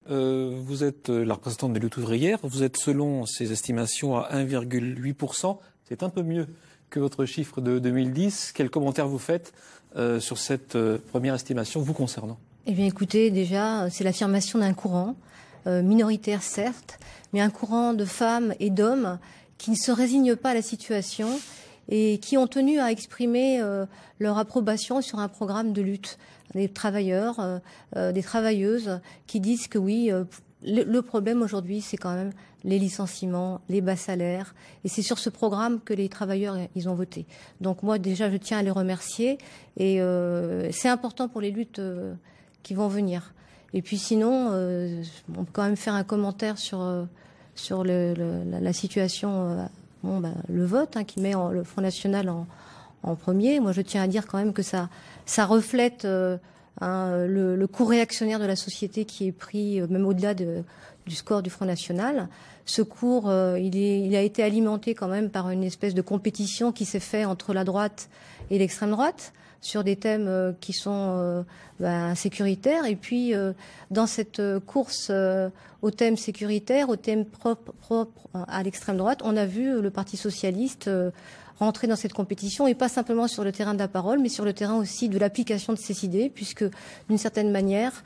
vous êtes la représentante des luttes ouvrières. Vous êtes, selon ces estimations, à 1,8%. C'est un peu mieux que votre chiffre de 2010. Quel commentaire vous faites sur cette première estimation vous concernant? Eh bien, écoutez, déjà, c'est l'affirmation d'un courant, minoritaire certes, mais un courant de femmes et d'hommes qui ne se résignent pas à la situation et qui ont tenu à exprimer leur approbation sur un programme de lutte. Des travailleurs, des travailleuses qui disent que oui, le problème aujourd'hui, c'est quand même les licenciements, les bas salaires. Et c'est sur ce programme que les travailleurs, ils ont voté. Donc moi, déjà, je tiens à les remercier. Et c'est important pour les luttes qui vont venir. Et puis sinon, on peut quand même faire un commentaire sur la situation, le vote qui met le Front National en premier. Moi, je tiens à dire quand même que ça reflète le cours réactionnaire de la société qui est pris, même au-delà du score du Front National. Ce cours, il a été alimenté quand même par une espèce de compétition qui s'est faite entre la droite et l'extrême droite sur des thèmes qui sont sécuritaires. Et puis, dans cette course aux thèmes sécuritaires, aux thèmes propres à l'extrême droite, on a vu le Parti socialiste rentrer dans cette compétition, et pas simplement sur le terrain de la parole, mais sur le terrain aussi de l'application de ces idées, puisque d'une certaine manière,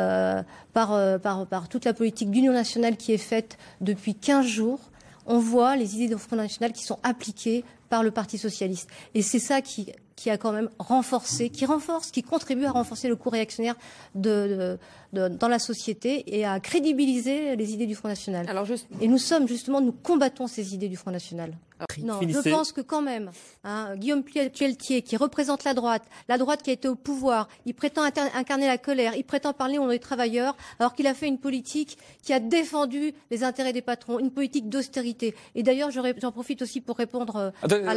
par toute la politique d'union nationale qui est faite depuis 15 jours, on voit les idées du Front National qui sont appliquées par le Parti socialiste. Et c'est ça qui a quand même renforcé, qui contribue à renforcer le cours réactionnaire dans la société et à crédibiliser les idées du Front National. Et nous combattons ces idées du Front National. Non, je pense que quand même, Guillaume Pelletier, qui représente la droite qui a été au pouvoir, il prétend incarner la colère, il prétend parler au nom des travailleurs, alors qu'il a fait une politique qui a défendu les intérêts des patrons, une politique d'austérité. Et d'ailleurs, j'en profite aussi pour répondre à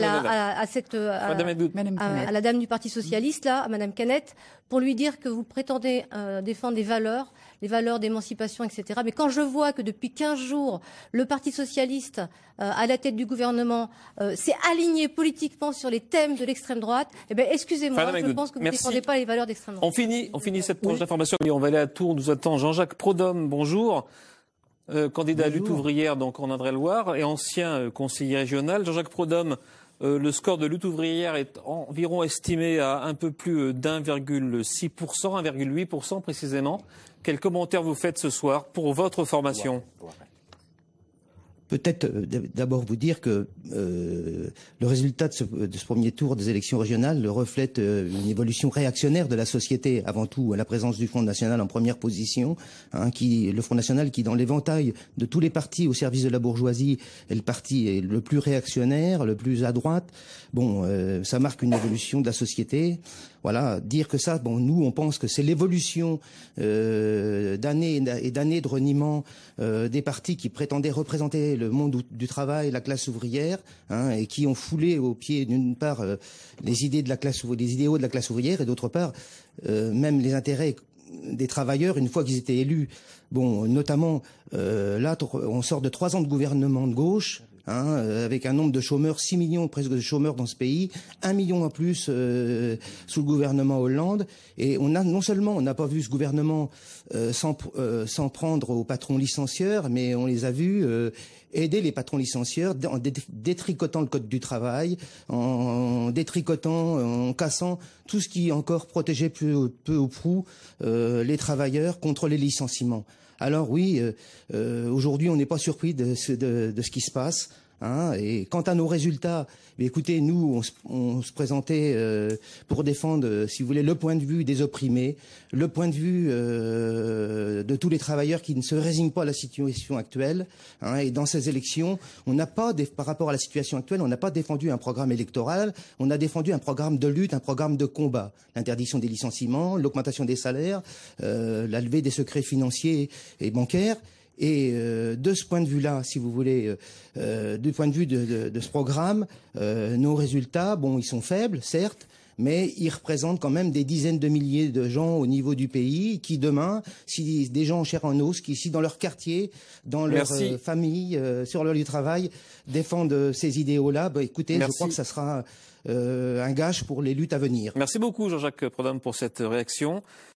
la dame du Parti socialiste, à Madame Canette, pour lui dire que vous prétendez défendre les valeurs d'émancipation, etc. Mais quand je vois que depuis 15 jours, le Parti socialiste, à la tête du gouvernement, s'est aligné politiquement sur les thèmes de l'extrême droite, eh bien, excusez-moi, je pense que vous ne défendez pas les valeurs d'extrême droite. On finit cette tranche d'information, mais on va aller à Tours. Nous attend Jean-Jacques Prodhomme. Bonjour. Candidat à lutte ouvrière donc en Indre-et-Loire et ancien conseiller régional. Jean-Jacques Prodhomme, le score de lutte ouvrière est environ estimé à un peu plus d'1,6%, 1,8% précisément. Quel commentaire vous faites ce soir pour votre formation? Peut-être d'abord vous dire que le résultat de ce premier tour des élections régionales reflète une évolution réactionnaire de la société, avant tout à la présence du Front National en première position, le Front National qui, dans l'éventail de tous les partis au service de la bourgeoisie, est le parti le plus réactionnaire, le plus à droite. Ça marque une évolution de la société. Voilà, dire que ça, nous on pense que c'est l'évolution d'années et d'années de reniement des partis qui prétendaient représenter le monde du travail, la classe ouvrière, et qui ont foulé au pied d'une part les idéaux de la classe ouvrière et d'autre part même les intérêts des travailleurs une fois qu'ils étaient élus. Notamment là, on sort de 3 ans de gouvernement de gauche. Avec un nombre de chômeurs, 6 millions presque de chômeurs dans ce pays, 1 million en plus sous le gouvernement Hollande. Et non seulement on n'a pas vu ce gouvernement s'en prendre aux patrons licencieurs, mais on les a vus aider les patrons licencieurs en détricotant le code du travail, en cassant tout ce qui encore protégeait peu ou prou les travailleurs contre les licenciements. Alors oui, aujourd'hui on n'est pas surpris de ce qui se passe. Et quant à nos résultats, écoutez, nous on se présentait pour défendre, si vous voulez, le point de vue des opprimés, le point de vue de tous les travailleurs qui ne se résignent pas à la situation actuelle. Et dans ces élections, par rapport à la situation actuelle, on n'a pas défendu un programme électoral, on a défendu un programme de lutte, un programme de combat. L'interdiction des licenciements, l'augmentation des salaires, la levée des secrets financiers et bancaires. Et de ce point de vue-là, si vous voulez, du point de vue de ce programme, nos résultats, ils sont faibles, certes, mais ils représentent quand même des dizaines de milliers de gens au niveau du pays qui demain, si des gens en chair en os, qui dans leur quartier, dans leur famille, sur leur lieu de travail, défendent ces idéaux-là, écoutez, je crois que ça sera un gage pour les luttes à venir. Merci beaucoup Jean-Jacques Prodhomme pour cette réaction.